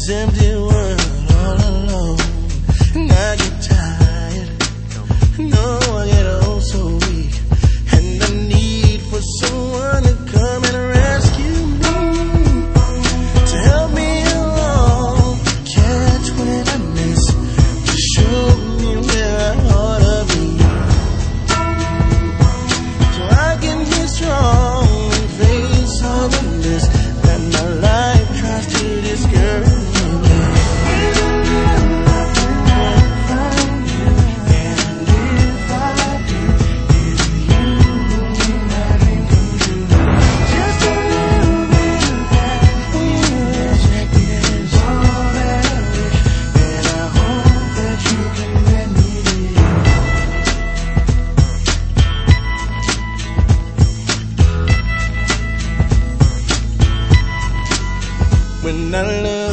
this empty world all alone. And I get tired, no, I get oh so weak, and the need for someone to come and rescue me, to help me along, catch when I miss, to show me where I ought to be, so I can be strong and face all the mess that my life tries to discourage me. When I look